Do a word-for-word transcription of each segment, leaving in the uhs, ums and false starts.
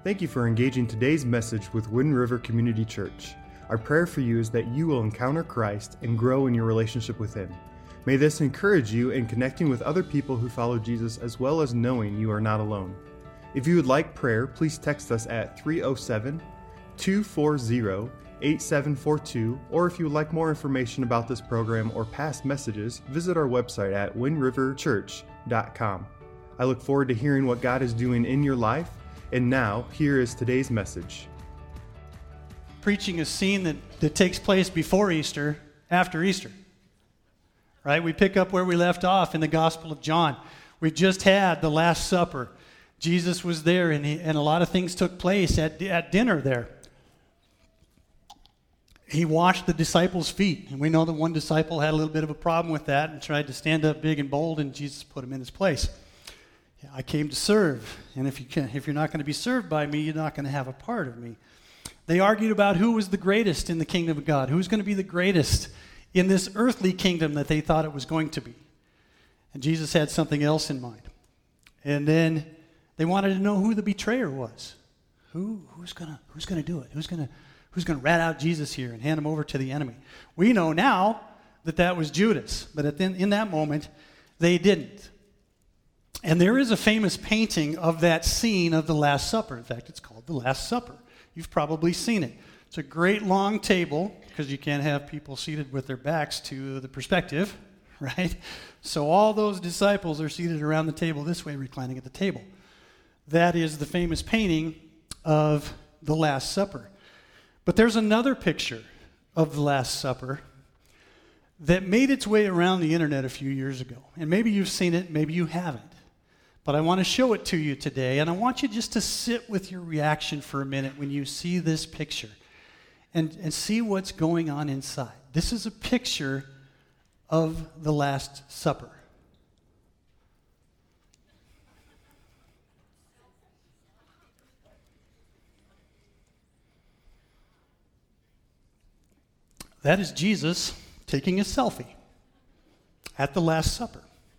Thank you for engaging today's message with Wind River Community Church. Our prayer for you is that you will encounter Christ and grow in your relationship with Him. May this encourage you in connecting with other people who follow Jesus, as well as knowing you are not alone. If you would like prayer, please text us at three oh seven, two four zero, eight seven four two, or if you would like more information about this program or past messages, visit our website at wind river church dot com. I look forward to hearing what God is doing in your life, and now, here is today's message. Preaching a scene that, that takes place before Easter, after Easter. Right? We pick up where we left off in the Gospel of John. We just had the Last Supper. Jesus was there, and, he, and a lot of things took place at, at dinner there. He washed the disciples' feet, and we know that one disciple had a little bit of a problem with that and tried to stand up big and bold, and Jesus put him in his place. I came to serve, and if, you can, if you're not going to be served by me, you're not going to have a part of me. They argued about who was the greatest in the kingdom of God, who's going to be the greatest in this earthly kingdom that they thought it was going to be. And Jesus had something else in mind. And then they wanted to know who the betrayer was. Who, who's going to who's going to do it? Who's going to who's going to rat out Jesus here and hand him over to the enemy? We know now that that was Judas, but at the, in that moment, they didn't. And there is a famous painting of that scene of the Last Supper. In fact, it's called the Last Supper. You've probably seen it. It's a great long table, because you can't have people seated with their backs to the perspective, right? So all those disciples are seated around the table this way, reclining at the table. That is the famous painting of the Last Supper. But there's another picture of the Last Supper that made its way around the internet a few years ago. And maybe you've seen it, maybe you haven't. But I want to show it to you today, and I want you just to sit with your reaction for a minute when you see this picture and, and see what's going on inside. This is a picture of the Last Supper. That is Jesus taking a selfie at the Last Supper.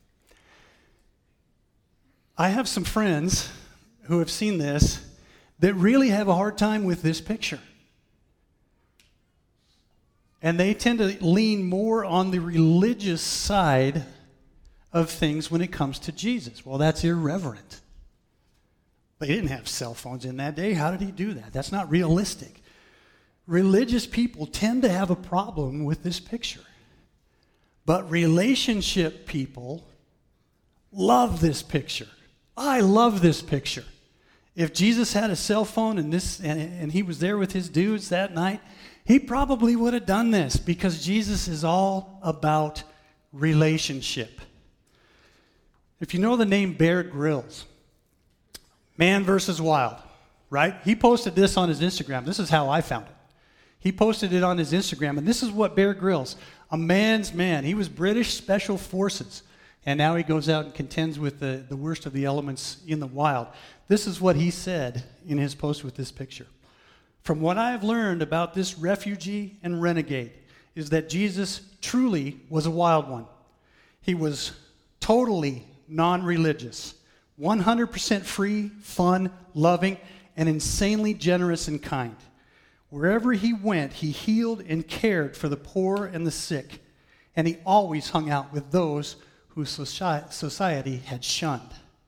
I have some friends who have seen this that really have a hard time with this picture. And they tend to lean more on the religious side of things when it comes to Jesus. Well, that's irreverent. They didn't have cell phones in that day. How did he do that? That's not realistic. Religious people tend to have a problem with this picture. But relationship people love this picture. I love this picture. If Jesus had a cell phone and this and, and he was there with his dudes that night, he probably would have done this, because Jesus is all about relationship. If you know the name Bear Grylls, Man versus Wild, right? He posted this on his Instagram. This is how I found it. He posted it on his Instagram, and this is what Bear Grylls, a man's man. He was British Special Forces. And now he goes out and contends with the, the worst of the elements in the wild. This is what he said in his post with this picture. From what I have learned about this refugee and renegade is that Jesus truly was a wild one. He was totally non-religious, one hundred percent free, fun, loving, and insanely generous and kind. Wherever he went, he healed and cared for the poor and the sick, and he always hung out with those who society had shunned.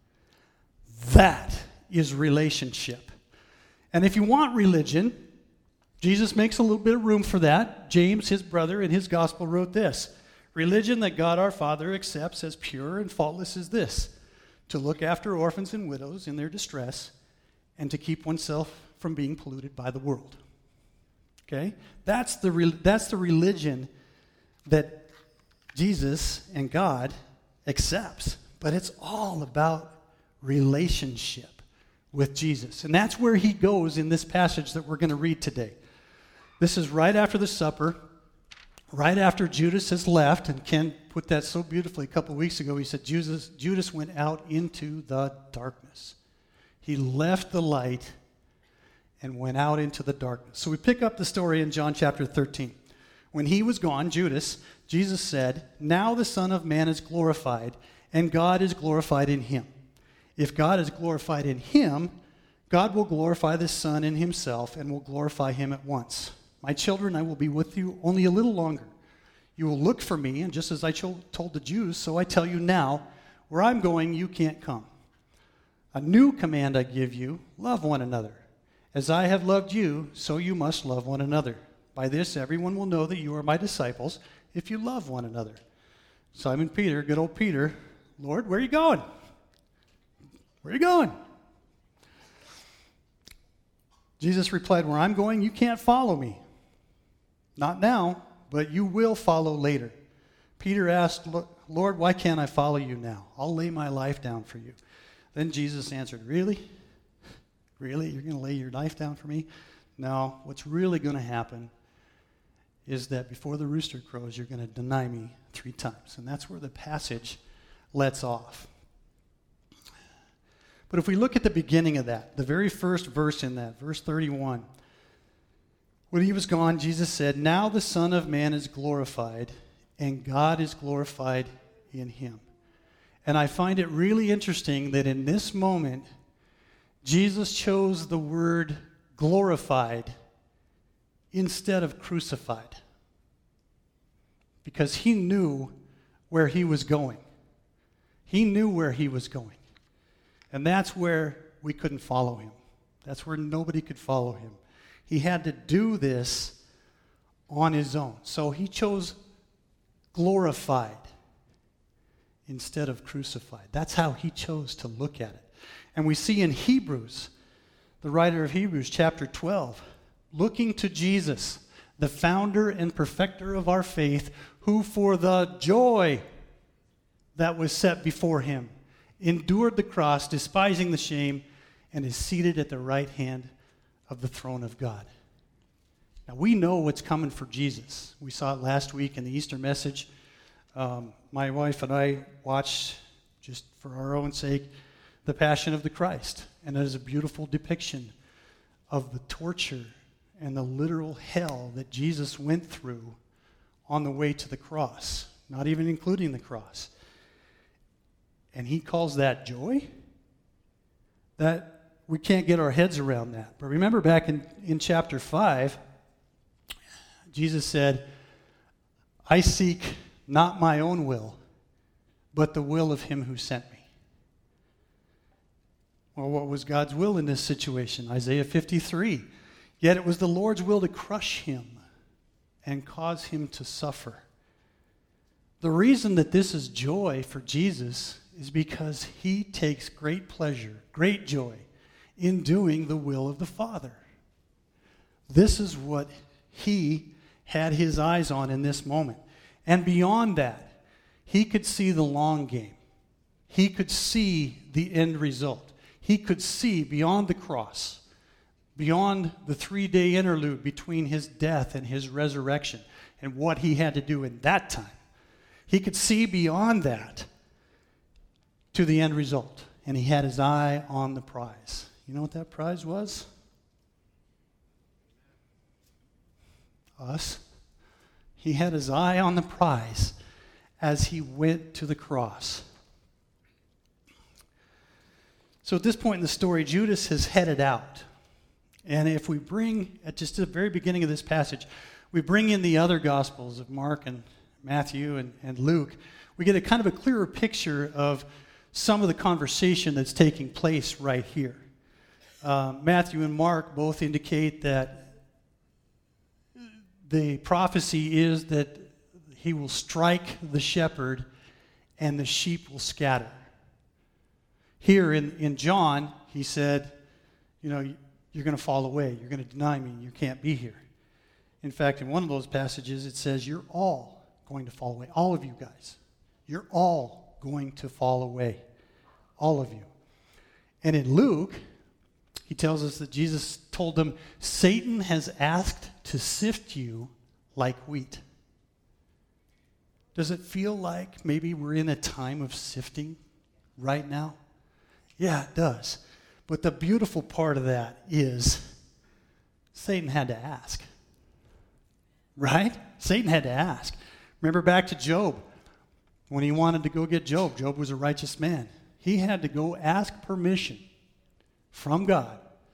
That is relationship. And if you want religion, Jesus makes a little bit of room for that. James, his brother, in his gospel wrote this: religion that God our Father accepts as pure and faultless is this, to look after orphans and widows in their distress, and to keep oneself from being polluted by the world. Okay? That's the, re- that's the religion that Jesus and God accepts, but it's all about relationship with Jesus. And that's where he goes in this passage that we're going to read today. This is right after the supper, right after Judas has left, and Ken put that so beautifully a couple weeks ago. He said Judas, Judas went out into the darkness. He left the light and went out into the darkness. So we pick up the story in John chapter thirteen. When he was gone, Judas, Jesus said, "Now the Son of Man is glorified, and God is glorified in him. If God is glorified in him, God will glorify the Son in himself and will glorify him at once. My children, I will be with you only a little longer. You will look for me, and just as I told the Jews, so I tell you now, where I'm going, you can't come. A new command I give you, love one another. As I have loved you, so you must love one another. By this, everyone will know that you are my disciples, if you love one another. Simon Peter, good old Peter, Lord, where are you going? Where are you going? Jesus replied, where I'm going, you can't follow me. Not now, but you will follow later. Peter asked, Lord, why can't I follow you now? I'll lay my life down for you. Then Jesus answered, really? Really? You're going to lay your life down for me? No, what's really going to happen is that before the rooster crows, you're going to deny me three times. And that's where the passage lets off. But if we look at the beginning of that, the very first verse in that, verse thirty-one, when he was gone, Jesus said, now the Son of Man is glorified, and God is glorified in him. And I find it really interesting that in this moment, Jesus chose the word glorified instead of crucified, because he knew where he was going. He knew where he was going. And that's where we couldn't follow him. That's where nobody could follow him. He had to do this on his own. So he chose glorified instead of crucified. That's how he chose to look at it. And we see in Hebrews, the writer of Hebrews chapter twelve, looking to Jesus, the founder and perfecter of our faith, who for the joy that was set before him endured the cross, despising the shame, and is seated at the right hand of the throne of God. Now, we know what's coming for Jesus. We saw it last week in the Easter message. Um, my wife and I watched, just for our own sake, the Passion of the Christ. And it is a beautiful depiction of the torture and the literal hell that Jesus went through on the way to the cross, not even including the cross. And he calls that joy? That we can't get our heads around that. But remember back in, in chapter five, Jesus said, I seek not my own will, but the will of him who sent me. Well, what was God's will in this situation? Isaiah fifty-three. Yet it was the Lord's will to crush him and cause him to suffer. The reason that this is joy for Jesus is because he takes great pleasure, great joy in doing the will of the Father. This is what he had his eyes on in this moment. And beyond that, he could see the long game. He could see the end result. He could see beyond the cross, beyond the three-day interlude between his death and his resurrection and what he had to do in that time. He could see beyond that to the end result. And he had his eye on the prize. You know what that prize was? Us. He had his eye on the prize as he went to the cross. So at this point in the story, Judas has headed out. And if we bring, at just the very beginning of this passage, we bring in the other Gospels of Mark and Matthew and, and Luke, we get a kind of a clearer picture of some of the conversation that's taking place right here. Uh, Matthew and Mark both indicate that the prophecy is that he will strike the shepherd and the sheep will scatter. Here in, in John, he said, you know, you're going to fall away. You're going to deny me. You can't be here. In fact, in one of those passages, it says, you're all going to fall away. All of you guys. You're all going to fall away. All of you. And in Luke, he tells us that Jesus told them, Satan has asked to sift you like wheat. Does it feel like maybe we're in a time of sifting right now? Yeah, it does. But the beautiful part of that is Satan had to ask. Right? Satan had to ask. Remember back to Job. When he wanted to go get Job, Job was a righteous man. He had to go ask permission from God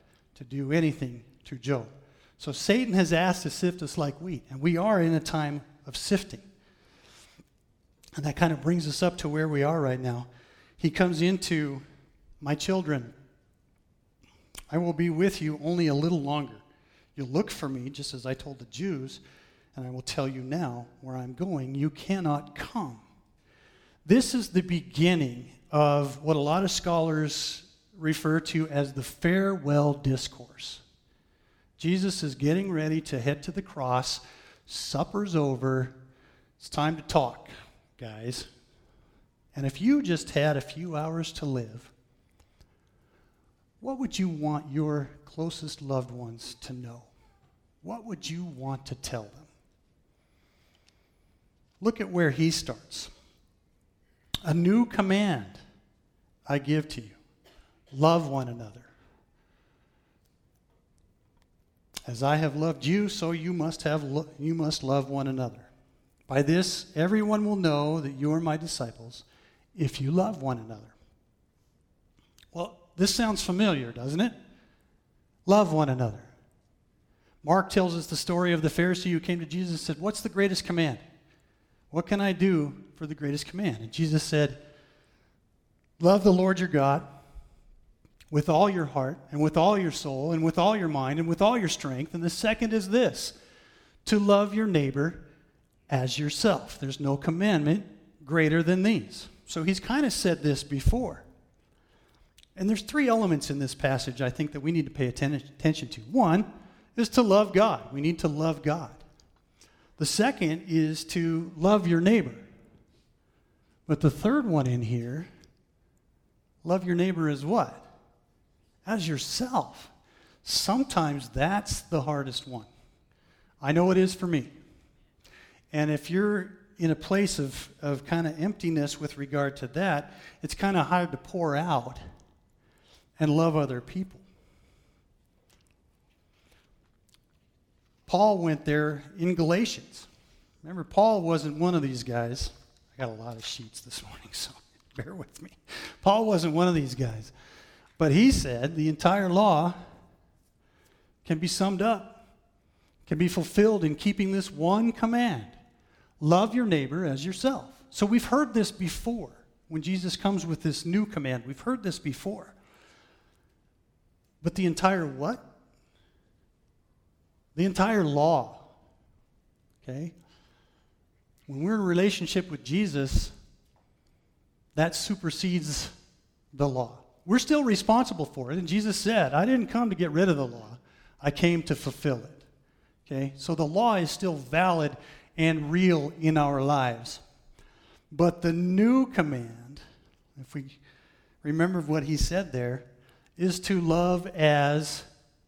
to do anything to Job. So Satan has asked to sift us like wheat, and we are in a time of sifting. And that kind of brings us up to where we are right now. He comes into, my children, I will be with you only a little longer. You'll look for me, just as I told the Jews, and I will tell you now where I'm going. You cannot come. This is the beginning of what a lot of scholars refer to as the farewell discourse. Jesus is getting ready to head to the cross. Supper's over. It's time to talk, guys. And if you just had a few hours to live, what would you want your closest loved ones to know? What would you want to tell them? Look at where he starts. A new command I give to you. Love one another. As I have loved you, so you must have lo- you must love one another. By this, everyone will know that you are my disciples, if you love one another. Well, this sounds familiar, doesn't it? Love one another. Mark tells us the story of the Pharisee who came to Jesus and said, "What's the greatest command? What can I do for the greatest command?" And Jesus said, "Love the Lord your God with all your heart and with all your soul and with all your mind and with all your strength. And the second is this, to love your neighbor as yourself. There's no commandment greater than these." So he's kind of said this before. And there's three elements in this passage I think that we need to pay atten- attention to. One is to love God. We need to love God. The second is to love your neighbor. But the third one in here, love your neighbor as what? As yourself. Sometimes that's the hardest one. I know it is for me. And if you're in a place of, of kind of emptiness with regard to that, it's kind of hard to pour out and love other people. Paul went there in Galatians. Remember, Paul wasn't one of these guys. I got a lot of sheets this morning, so bear with me. Paul wasn't one of these guys. But he said the entire law can be summed up, can be fulfilled in keeping this one command. Love your neighbor as yourself. So we've heard this before. When Jesus comes with this new command, we've heard this before. But the entire what? The entire law. Okay? When we're in a relationship with Jesus, that supersedes the law. We're still responsible for it. And Jesus said, I didn't come to get rid of the law. I came to fulfill it. Okay? So the law is still valid and real in our lives. But the new command, if we remember what he said there, is to love as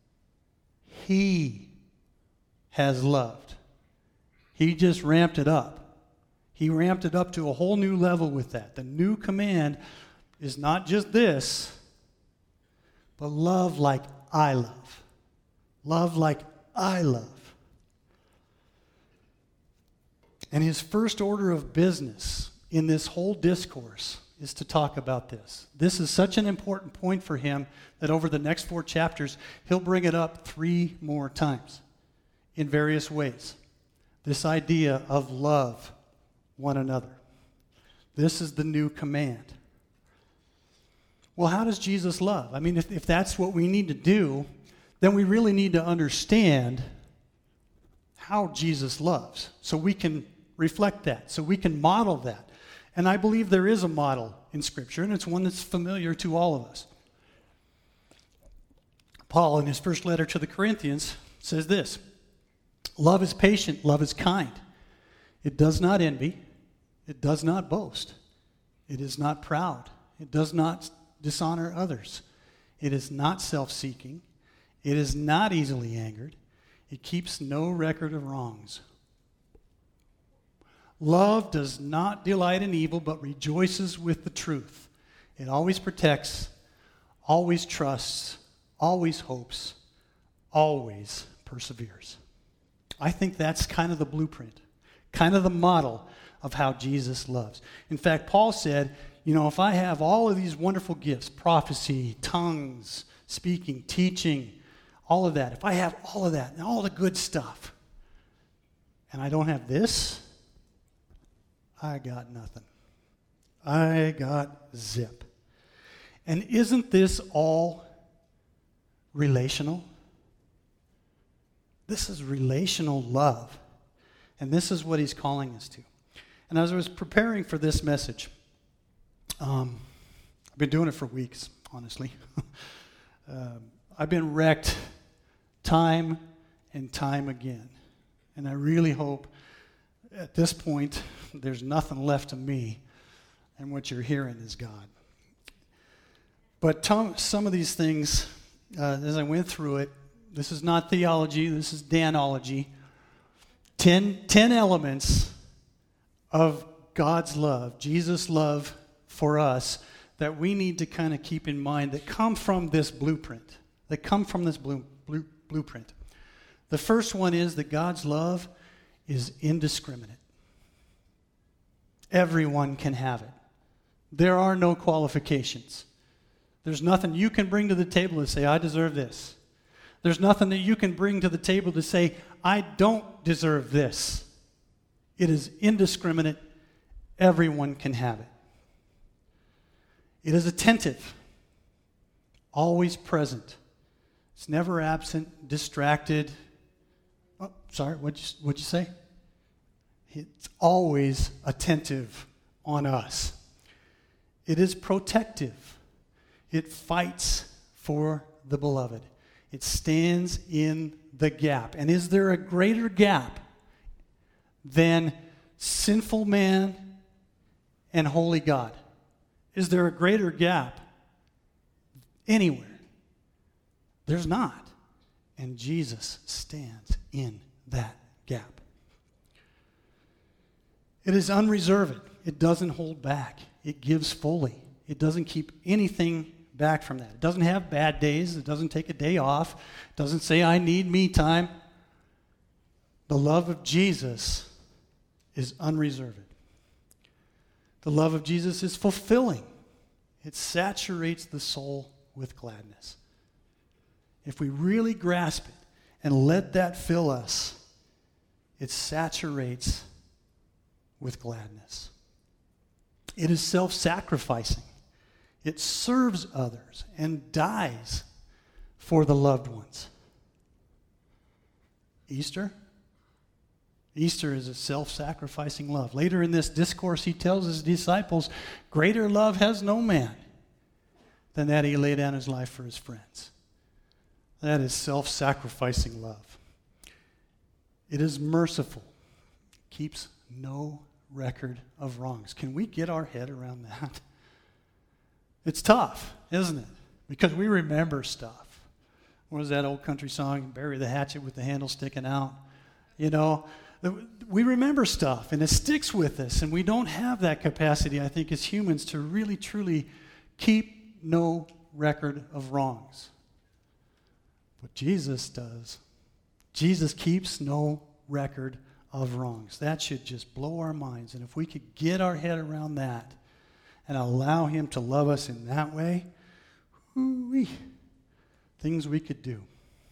he has loved. He just ramped it up. He ramped it up to a whole new level with that. The new command is not just this, but love like I love. Love like I love. And his first order of business in this whole discourse is to talk about this. This is such an important point for him that over the next four chapters, he'll bring it up three more times in various ways. This idea of love one another. This is the new command. Well, how does Jesus love? I mean, if, if that's what we need to do, then we really need to understand how Jesus loves so we can reflect that, so we can model that. And I believe there is a model in Scripture, and it's one that's familiar to all of us. Paul, in his first letter to the Corinthians, says this, love is patient, love is kind. It does not envy, it does not boast, it is not proud, it does not dishonor others, it is not self-seeking, it is not easily angered, it keeps no record of wrongs. Love does not delight in evil, but rejoices with the truth. It always protects, always trusts, always hopes, always perseveres. I think that's kind of the blueprint, kind of the model of how Jesus loves. In fact, Paul said, you know, if I have all of these wonderful gifts, prophecy, tongues, speaking, teaching, all of that, if I have all of that and all the good stuff, and I don't have this, I got nothing. I got zip. And isn't this all relational? This is relational love. And this is what he's calling us to. And as I was preparing for this message, um, I've been doing it for weeks, honestly. um, I've been wrecked time and time again. And I really hope at this point there's nothing left of me, and what you're hearing is God. But Tom, some of these things, uh, as I went through it, this is not theology, this is Danology. Ten, ten elements of God's love, Jesus' love for us, that we need to kind of keep in mind that come from this blueprint, that come from this blue, blue, blueprint. The first one is that God's love is indiscriminate. Everyone can have it. There are no qualifications. There's nothing you can bring to the table to say, I deserve this. There's nothing that you can bring to the table to say, I don't deserve this. It is indiscriminate. Everyone can have it. It is attentive, always present. It's never absent, distracted. Oh, sorry, what'd you, what'd you say? It's always attentive on us. It is protective. It fights for the beloved. It stands in the gap. And is there a greater gap than sinful man and holy God? Is there a greater gap anywhere? There's not. And Jesus stands in that gap. It is unreserved. It doesn't hold back. It gives fully. It doesn't keep anything back from that. It doesn't have bad days. It doesn't take a day off. It doesn't say, I need me time. The love of Jesus is unreserved. The love of Jesus is fulfilling. It saturates the soul with gladness. If we really grasp it and let that fill us, it saturates with gladness. It is self-sacrificing. It serves others and dies for the loved ones. Easter? Easter is a self-sacrificing love. Later in this discourse, he tells his disciples, greater love has no man than that he lay down his life for his friends. That is self-sacrificing love. It is merciful. Keeps no record of wrongs. Can we get our head around that? It's tough, isn't it? Because we remember stuff. What was that old country song? Bury the hatchet with the handle sticking out. You know, we remember stuff, and it sticks with us, and we don't have that capacity, I think, as humans to really, truly keep no record of wrongs. But Jesus does. Jesus keeps no record of wrongs. That should just blow our minds, and if we could get our head around that and allow him to love us in that way, whoo-wee, things we could do.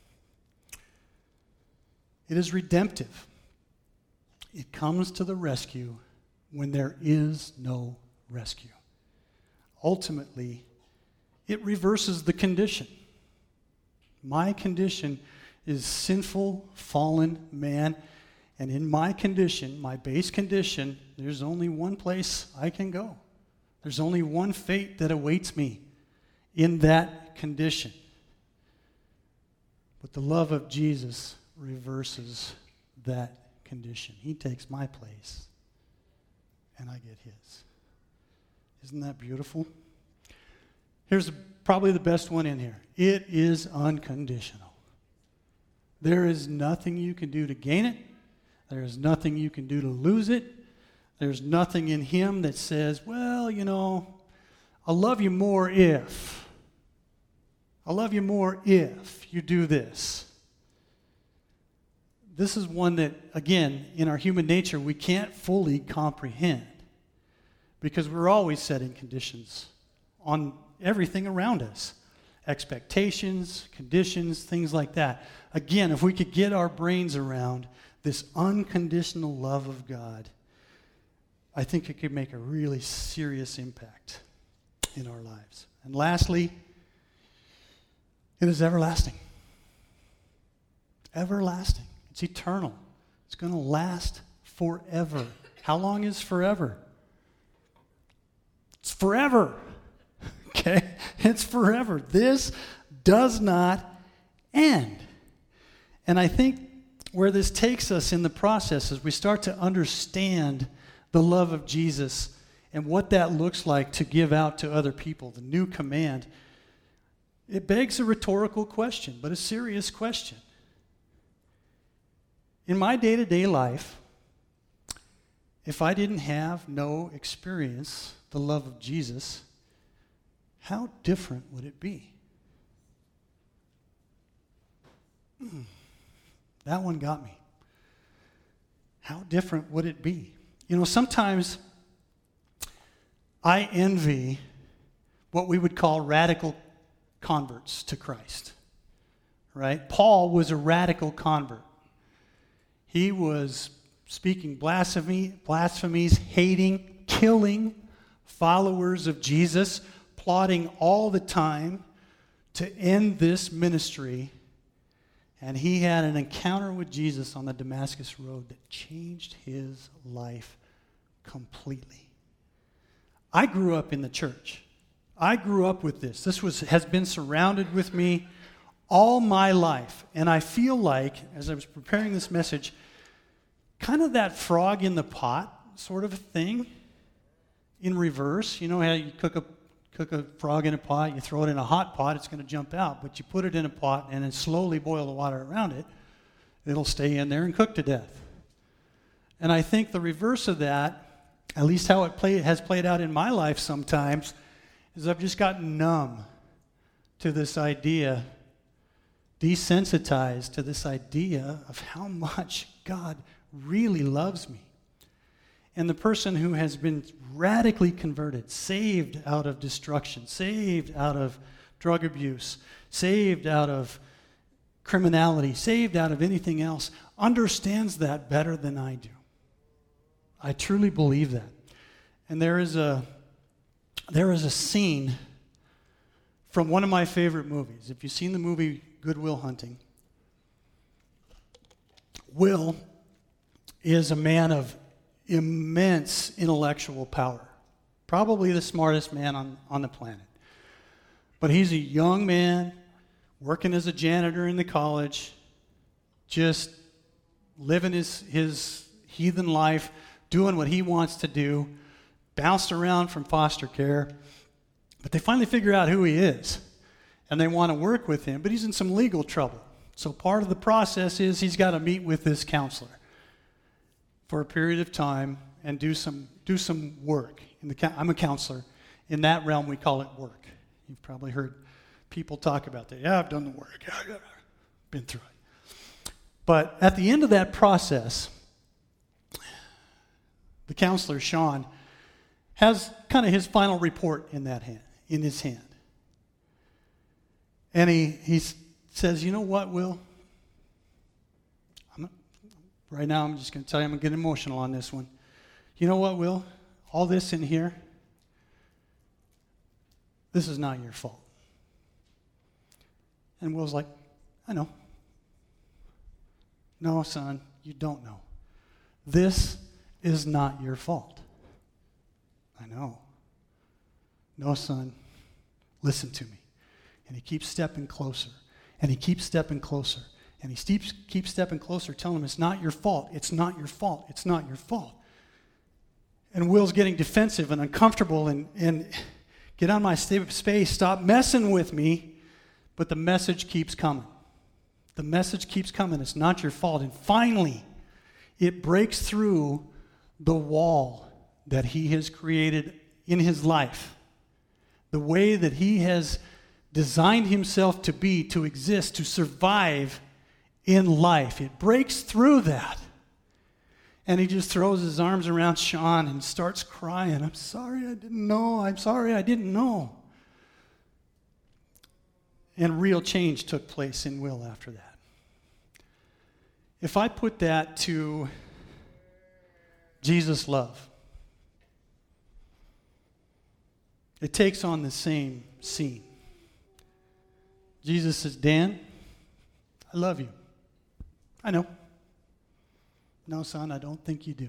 It is redemptive. It comes to the rescue when there is no rescue. Ultimately, it reverses the condition. My condition is sinful, fallen man, and in my condition, my base condition, there's only one place I can go. There's only one fate that awaits me in that condition. But the love of Jesus reverses that condition. He takes my place, and I get his. Isn't that beautiful? Here's probably the best one in here. It is unconditional. There is nothing you can do to gain it. There is nothing you can do to lose it. There's nothing in him that says, well, you know, I'll love you more if. I'll love you more if you do this. This is one that, again, in our human nature, we can't fully comprehend because we're always setting conditions on everything around us. expectations, conditions, things like that. Again, if we could get our brains around this unconditional love of God, I think it could make a really serious impact in our lives. And lastly, it is everlasting. Everlasting. It's eternal. It's going to last forever. How long is forever? It's forever. Okay? It's forever. This does not end. And I think where this takes us in the process is we start to understand the love of Jesus and what that looks like to give out to other people, the new command. It begs a rhetorical question, but a serious question. In my day-to-day life, if I didn't have, no experience the love of Jesus, how different would it be? Mm, that one got me. How different would it be? You know, sometimes I envy what we would call radical converts to Christ, right? Paul was a radical convert. He was speaking blasphemy, blasphemies, hating, killing followers of Jesus, plotting all the time to end this ministry. And he had an encounter with Jesus on the Damascus Road that changed his life completely. I grew up in the church. I grew up with this. This was has been surrounded with me all my life. And I feel like, as I was preparing this message, kind of that frog in the pot sort of a thing in reverse. You know how you cook a cook a frog in a pot, you throw it in a hot pot, it's going to jump out. But you put it in a pot and then slowly boil the water around it, it'll stay in there and cook to death. And I think the reverse of that, at least how it play, has played out in my life sometimes, is I've just gotten numb to this idea, desensitized to this idea of how much God really loves me. And the person who has been radically converted, saved out of destruction, saved out of drug abuse, saved out of criminality, saved out of anything else, understands that better than I do. I truly believe that. And there is a there is a scene from one of my favorite movies. If you've seen the movie Good Will Hunting, Will is a man of immense intellectual power, probably the smartest man on, on the planet. But he's a young man working as a janitor in the college, just living his, his heathen life, doing what he wants to do, bounced around from foster care. But they finally figure out who he is, and they want to work with him, but he's in some legal trouble. So part of the process is he's got to meet with this counselor for a period of time and do some do some work. In the, I'm a counselor. In that realm, we call it work. You've probably heard people talk about that. Yeah, I've done the work. Yeah, yeah, been through it. But at the end of that process, the counselor, Sean, has kind of his final report in that hand, in his hand. And he, he says, you know what, Will? I'm, right now I'm just going to tell you, I'm going to get emotional on this one. You know what, Will? All this in here, this is not your fault. And Will's like, I know. No, son, you don't know. This is not your fault. I know. No, son, listen to me. And he keeps stepping closer, and he keeps stepping closer, and he keeps, keeps stepping closer, telling him, it's not your fault, it's not your fault, it's not your fault. And Will's getting defensive and uncomfortable, and, and get on my space, stop messing with me, but the message keeps coming. The message keeps coming, it's not your fault. And finally, it breaks through the wall that he has created in his life, the way that he has designed himself to be, to exist, to survive in life. It breaks through that. And he just throws his arms around Sean and starts crying. I'm sorry I didn't know. I'm sorry I didn't know. And real change took place in Will after that. If I put that to Jesus' love, it takes on the same scene. Jesus says, Dan, I love you. I know. No, son, I don't think you do.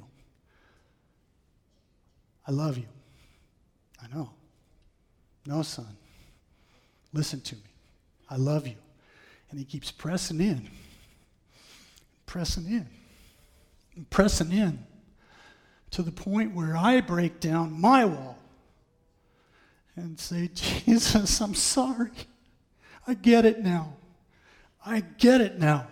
I love you. I know. No, son, listen to me. I love you. And he keeps pressing in, pressing in, and pressing in to the point where I break down my wall and say, Jesus, I'm sorry. I get it now. I get it now.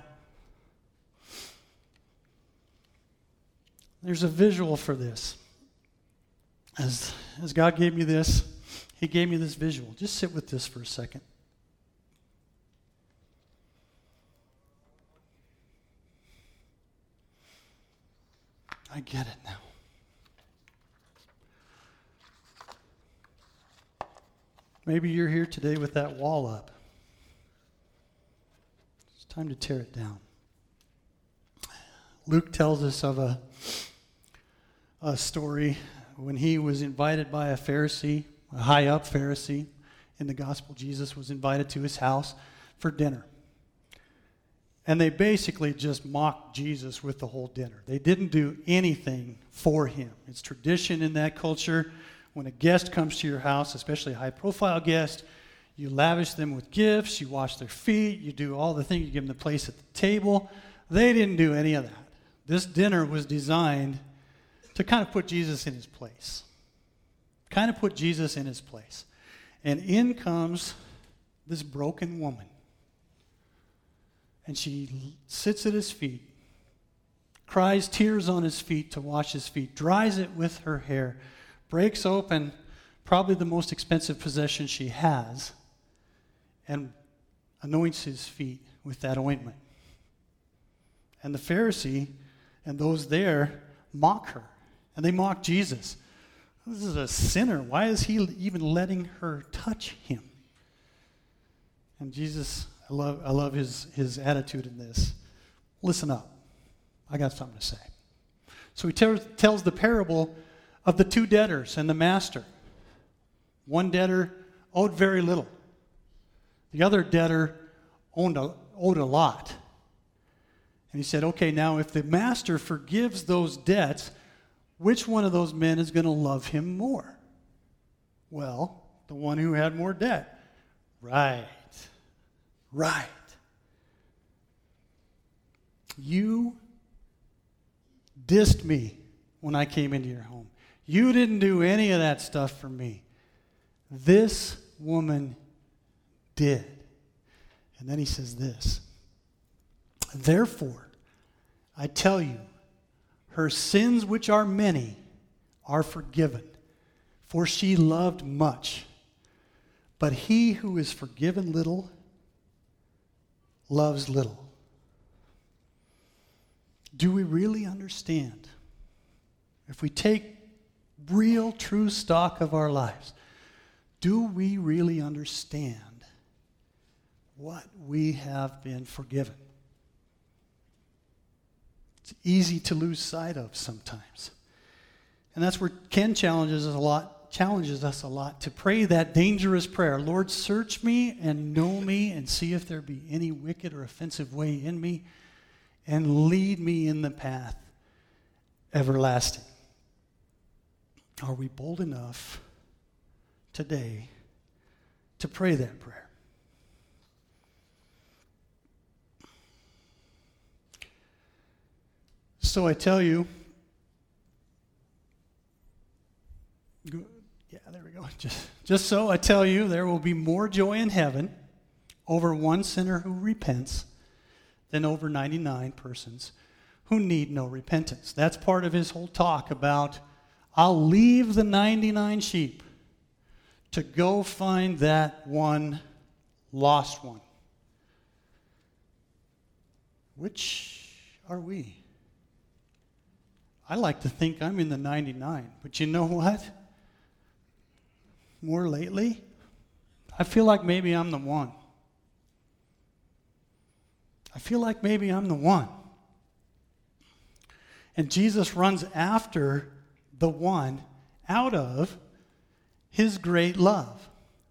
There's a visual for this. As, as God gave me this, he gave me this visual. Just sit with this for a second. I get it now. Maybe you're here today with that wall up. It's time to tear it down. Luke tells us of a, a story when he was invited by a Pharisee, a high-up Pharisee in the gospel. Jesus was invited to his house for dinner. And they basically just mocked Jesus with the whole dinner. They didn't do anything for him. It's tradition in that culture. When a guest comes to your house, especially a high-profile guest, you lavish them with gifts, you wash their feet, you do all the things, you give them the place at the table. They didn't do any of that. This dinner was designed to kind of put Jesus in his place. Kind of put Jesus in his place. And in comes this broken woman. And she sits at his feet, cries tears on his feet to wash his feet, dries it with her hair, breaks open probably the most expensive possession she has, and anoints his feet with that ointment. And the Pharisee and those there mock her, and they mock Jesus. This is a sinner. Why is he even letting her touch him? And Jesus, I love, I love his, his attitude in this. Listen up. I got something to say. So he tells, tells the parable of the two debtors and the master. One debtor owed very little. The other debtor owned a, owed a lot. And he said, okay, now if the master forgives those debts, which one of those men is going to love him more? Well, the one who had more debt. Right. Right. You dissed me when I came into your home. You didn't do any of that stuff for me. This woman did. And then he says this. Therefore, I tell you, her sins, which are many, are forgiven, for she loved much. But he who is forgiven little loves little. Do we really understand? If we take real, true stock of our lives, do we really understand what we have been forgiven? It's easy to lose sight of sometimes. And that's where Ken challenges us a lot, challenges us a lot to pray that dangerous prayer. Lord, search me and know me and see if there be any wicked or offensive way in me, and lead me in the path everlasting. Are we bold enough today to pray that prayer? So I tell you, yeah, there we go. Just, just so I tell you, there will be more joy in heaven over one sinner who repents than over ninety-nine persons who need no repentance. That's part of his whole talk about, I'll leave the ninety-nine sheep to go find that one lost one. Which are we? I like to think I'm in the ninety-nine, but you know what? More lately, I feel like maybe I'm the one. I feel like maybe I'm the one. And Jesus runs after the one out of his great love.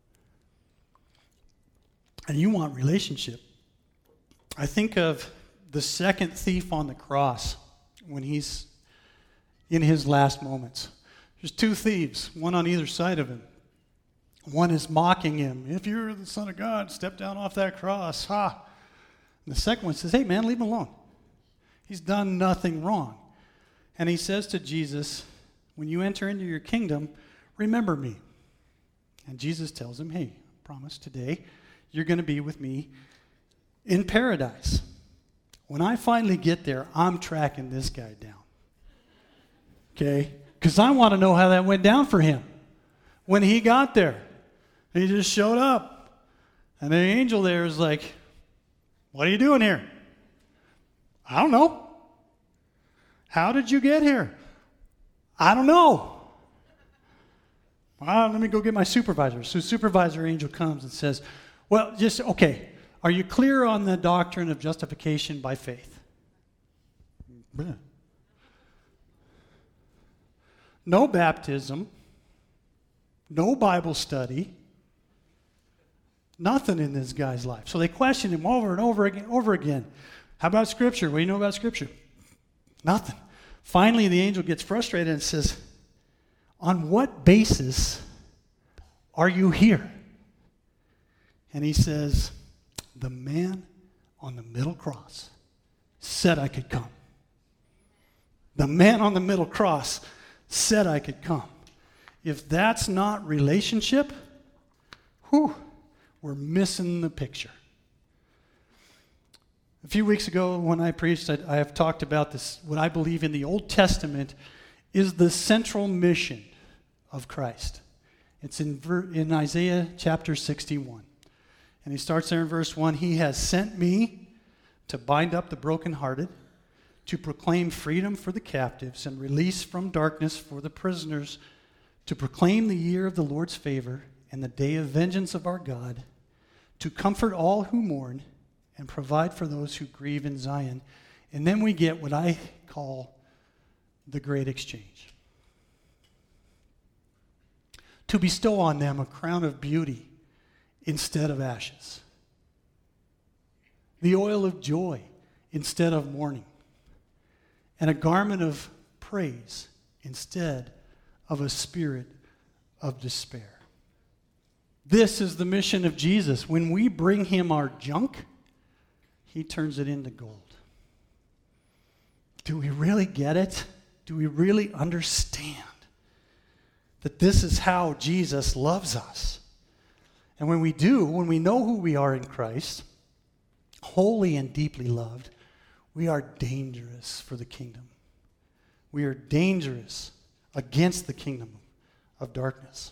And you want relationship. I think of the second thief on the cross when he's in his last moments. There's two thieves, one on either side of him. One is mocking him. If you're the Son of God, step down off that cross. Ha! And the second one says, hey, man, leave him alone. He's done nothing wrong. And he says to Jesus, when you enter into your kingdom, remember me. And Jesus tells him, hey, promise today you're going to be with me in paradise. When I finally get there, I'm tracking this guy down. Okay? Because I want to know how that went down for him when he got there. He just showed up. And the angel there is like, what are you doing here? I don't know. How did you get here? I don't know. Well, let me go get my supervisor. So supervisor angel comes and says, well, just, okay, are you clear on the doctrine of justification by faith? No baptism, no Bible study, nothing in this guy's life. So they question him over and over again, over again. How about Scripture? What do you know about Scripture? Nothing. Finally, the angel gets frustrated and says, on what basis are you here? And he says, the man on the middle cross said I could come. The man on the middle cross said I could come. If that's not relationship, whew, we're missing the picture. A few weeks ago when I preached, I, I have talked about this, what I believe in the Old Testament is the central mission of Christ. It's in, in Isaiah chapter sixty-one. And he starts there in verse one, he has sent me to bind up the brokenhearted, to proclaim freedom for the captives and release from darkness for the prisoners, to proclaim the year of the Lord's favor and the day of vengeance of our God, to comfort all who mourn and provide for those who grieve in Zion. And then we get what I call the great exchange. To bestow on them a crown of beauty instead of ashes, the oil of joy instead of mourning, and a garment of praise instead of a spirit of despair. This is the mission of Jesus. When we bring him our junk, he turns it into gold. Do we really get it? Do we really understand that this is how Jesus loves us? And when we do, when we know who we are in Christ, holy and deeply loved, we are dangerous for the kingdom. We are dangerous against the kingdom of darkness.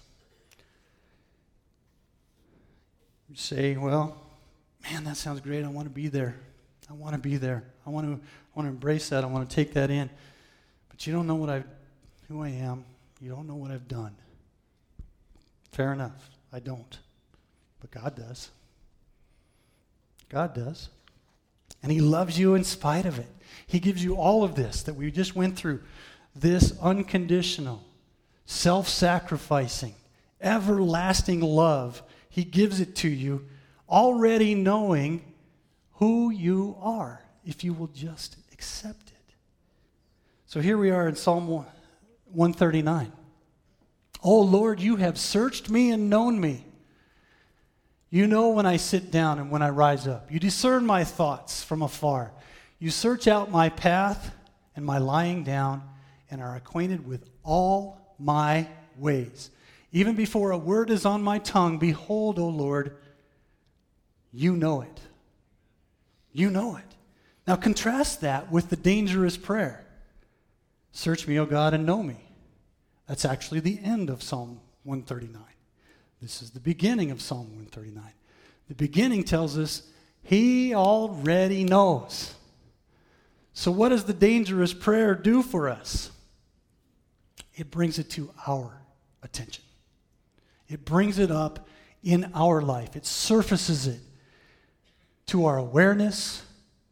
You say, well, man, that sounds great. I want to be there. I want to be there. I want to, I want to embrace that. I want to take that in. But you don't know what I, who I am. You don't know what I've done. Fair enough. I don't. But God does. God does. And he loves you in spite of it. He gives you all of this that we just went through. This unconditional, self-sacrificing, everlasting love. He gives it to you already knowing who you are, if you will just accept it. So here we are in Psalm one thirty-nine. Oh Lord, you have searched me and known me. You know when I sit down and when I rise up. You discern my thoughts from afar. You search out my path and my lying down and are acquainted with all my ways. Even before a word is on my tongue, behold, O Lord, you know it. You know it. Now contrast that with the dangerous prayer. Search me, O God, and know me. That's actually the end of Psalm one thirty-nine. This is the beginning of Psalm one thirty-nine. The beginning tells us he already knows. So what does the dangerous prayer do for us? It brings it to our attention. It brings it up in our life. It surfaces it to our awareness,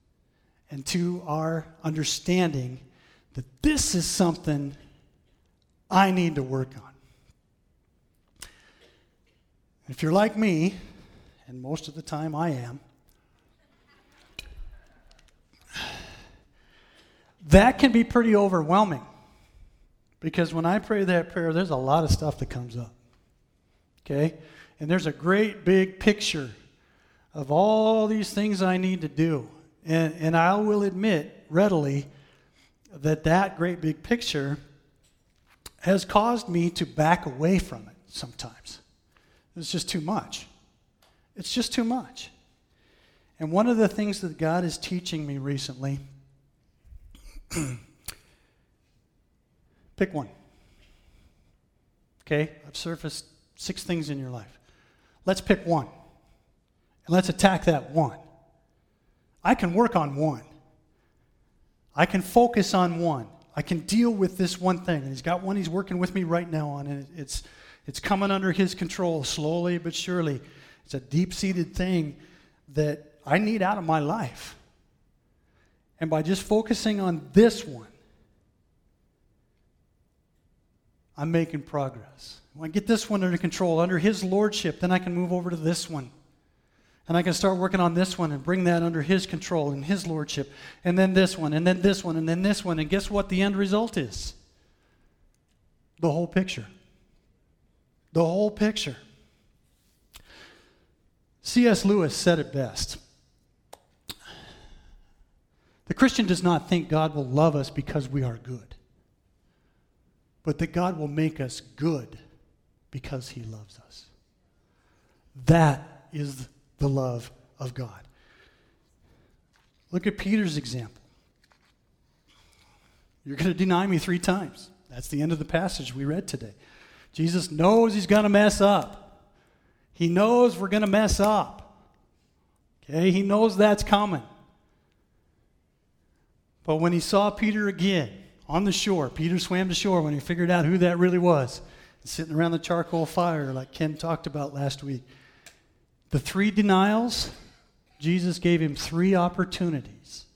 and to our understanding that this is something I need to work on. If you're like me, and most of the time I am, that can be pretty overwhelming. Because when I pray that prayer, there's a lot of stuff that comes up. Okay? And there's a great big picture of all these things I need to do. And, and I will admit readily that that great big picture has caused me to back away from it sometimes. It's just too much. It's just too much. And one of the things that God is teaching me recently, pick one. Okay? I've surfaced six things in your life. Let's pick one. And let's attack that one. I can work on one. I can focus on one. I can deal with this one thing. And he's got one he's working with me right now on, and it's, it's coming under his control slowly but surely. It's a deep-seated thing that I need out of my life. And by just focusing on this one, I'm making progress. When I get this one under control, under his lordship, then I can move over to this one. And I can start working on this one and bring that under his control and his lordship. And then this one, and then this one, and then this one. And guess what the end result is? The whole picture. The whole picture. C S Lewis said it best. The Christian does not think God will love us because we are good, but that God will make us good because he loves us. That is the love of God. Look at Peter's example. You're going to deny me three times. That's the end of the passage we read today. Jesus knows he's going to mess up. He knows we're going to mess up. Okay, he knows that's coming. But when he saw Peter again on the shore, Peter swam to shore when he figured out who that really was, sitting around the charcoal fire like Ken talked about last week. The three denials, Jesus gave him three opportunities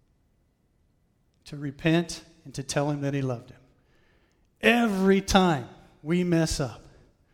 to repent and to tell him that he loved him. Every time we mess up,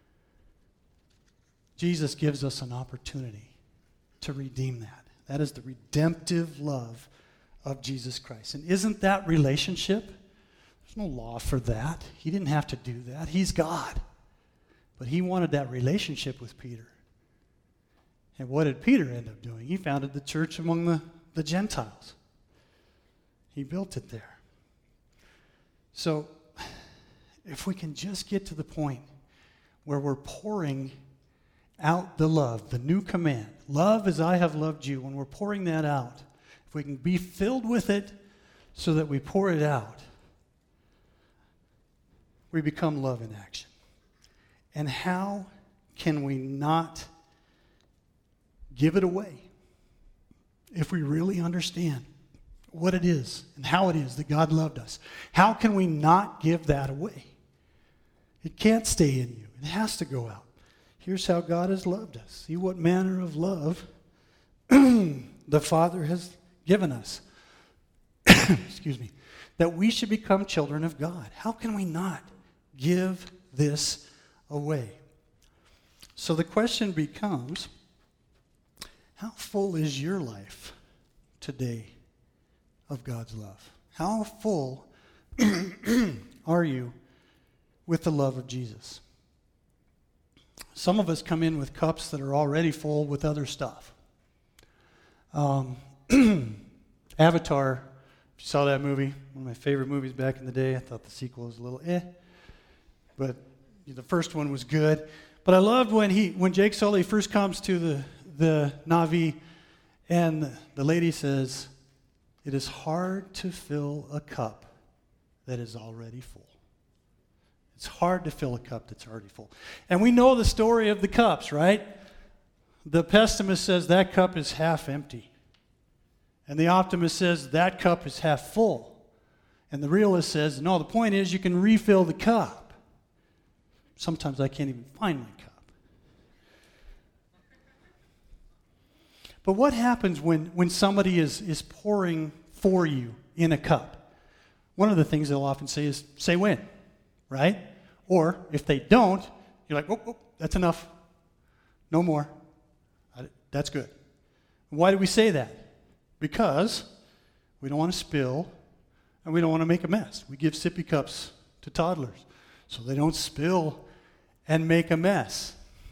Jesus gives us an opportunity to redeem that. That is the redemptive love of Jesus Christ. And isn't that relationship? There's no law for that. He didn't have to do that. He's God. But he wanted that relationship with Peter. And what did Peter end up doing? He founded the church among the, the Gentiles. He built it there. So, if we can just get to the point where we're pouring out the love, the new command, love as I have loved you, when we're pouring that out, if we can be filled with it so that we pour it out, we become love in action. And how can we not give it away if we really understand what it is and how it is that God loved us? How can we not give that away? It can't stay in you. It has to go out. Here's how God has loved us. See what manner of love the Father has given us. Excuse me. That we should become children of God. How can we not give this away? So the question becomes, how full is your life today of God's love? How full are you with the love of Jesus? Some of us come in with cups that are already full with other stuff. Um, Avatar, if you saw that movie, one of my favorite movies back in the day. I thought the sequel was a little eh, but the first one was good. But I loved when he, when Jake Sully first comes to the, the Na'vi, and the lady says, "It is hard to fill a cup that is already full." It's hard to fill a cup that's already full. And we know the story of the cups, right? The pessimist says that cup is half empty. And the optimist says that cup is half full. And the realist says, no, the point is you can refill the cup. Sometimes I can't even find my cup. But what happens when, when somebody is, is pouring for you in a cup. One of the things they'll often say is, say when, right? Or if they don't, you're like, oh, oh that's enough. No more. That's good. Why do we say that? Because we don't want to spill and we don't want to make a mess. We give sippy cups to toddlers so they don't spill and make a mess.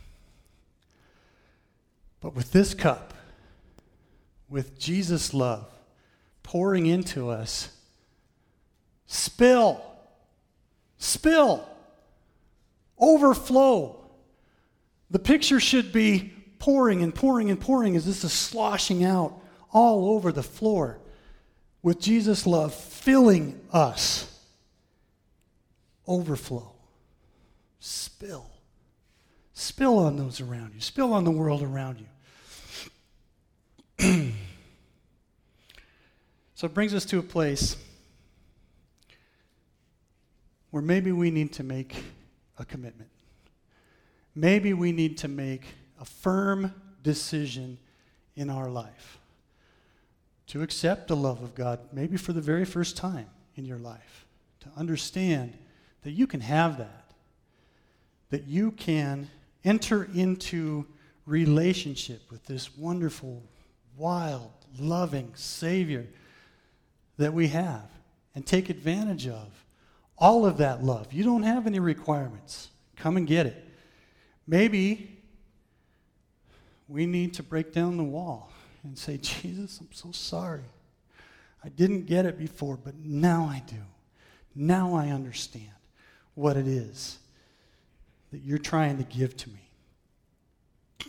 But with this cup, with Jesus' love pouring into us, spill, spill, overflow. The picture should be pouring and pouring and pouring as this is sloshing out all over the floor with Jesus' love filling us. Overflow. Spill. Spill on those around you. Spill on the world around you. So it brings us to a place where maybe we need to make a commitment. Maybe we need to make a firm decision in our life to accept the love of God, maybe for the very first time in your life, to understand that you can have that, that you can enter into relationship with this wonderful, wild, loving Savior that we have and take advantage of all of that love. You don't have any requirements. Come and get it. Maybe we need to break down the wall and say, Jesus, I'm so sorry. I didn't get it before, but now I do. Now I understand what it is that you're trying to give to me.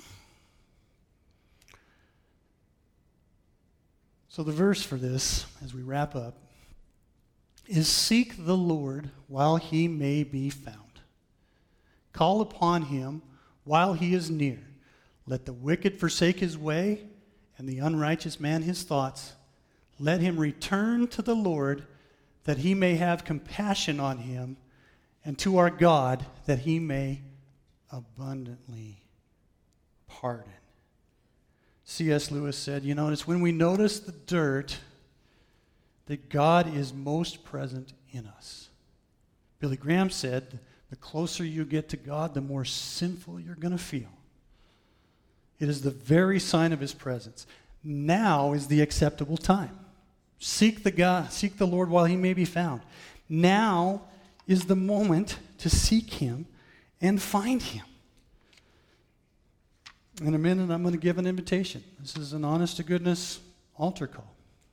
So the verse for this, as we wrap up, is seek the Lord while he may be found. Call upon him while he is near. Let the wicked forsake his way, and the unrighteous man his thoughts. Let him return to the Lord, that he may have compassion on him, and to our God, that he may abundantly pardon. C S Lewis said, you know, it's when we notice the dirt that God is most present in us. Billy Graham said, the closer you get to God, the more sinful you're going to feel. It is the very sign of his presence. Now is the acceptable time. Seek the God, seek the Lord while he may be found. Now is the moment to seek him and find him. In a minute, I'm going to give an invitation. This is an honest-to-goodness altar call.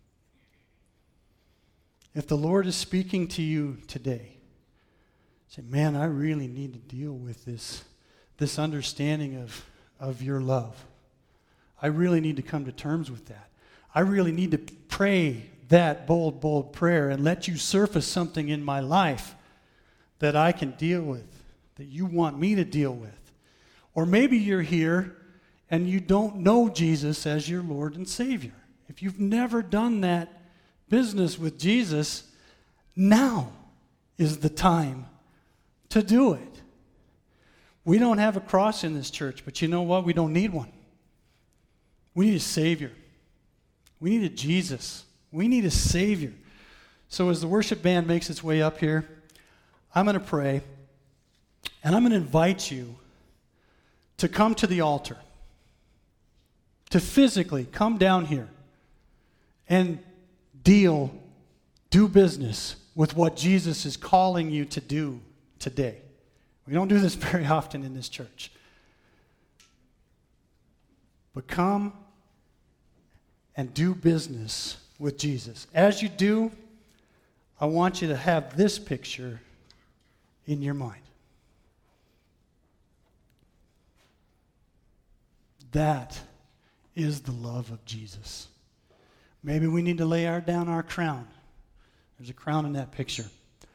If the Lord is speaking to you today, say, man, I really need to deal with this, this understanding of, of your love. I really need to come to terms with that. I really need to pray that bold, bold prayer and let you surface something in my life that I can deal with, that you want me to deal with. Or maybe you're here and you don't know Jesus as your Lord and Savior. If you've never done that business with Jesus, now is the time to do it. We don't have a cross in this church, but you know what? We don't need one. We need a Savior. We need a Jesus. We need a Savior. So as the worship band makes its way up here, I'm going to pray, and I'm going to invite you to come to the altar, to physically come down here and deal, do business with what Jesus is calling you to do today. We don't do this very often in this church. But come and do business with Jesus. As you do, I want you to have this picture in your mind. That is the love of Jesus. Maybe we need to lay our, down our crown. There's a crown in that picture.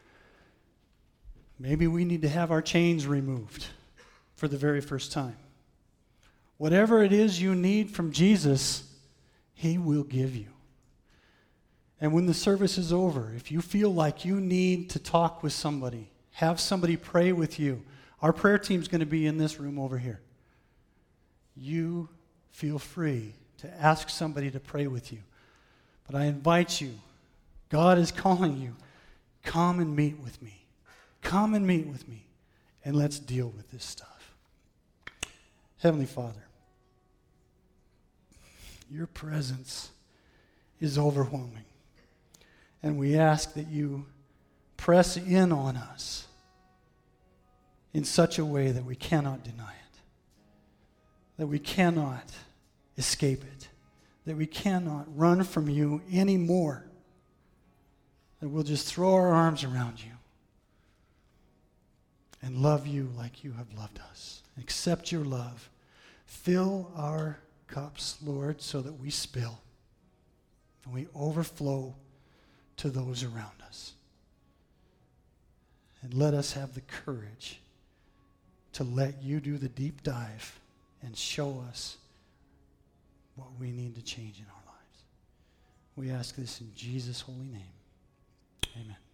Maybe we need to have our chains removed for the very first time. Whatever it is you need from Jesus, he will give you. And when the service is over, if you feel like you need to talk with somebody, have somebody pray with you. Our prayer team's going to be in this room over here. You feel free to ask somebody to pray with you. But I invite you, God is calling you, come and meet with me. Come and meet with me, and let's deal with this stuff. Heavenly Father, your presence is overwhelming. And we ask that you press in on us in such a way that we cannot deny it, that we cannot escape it, that we cannot run from you anymore, that we'll just throw our arms around you and love you like you have loved us. Accept your love. Fill our cups, Lord, so that we spill and we overflow to those around us. And let us have the courage to let you do the deep dive and show us what we need to change in our lives. We ask this in Jesus' holy name. Amen.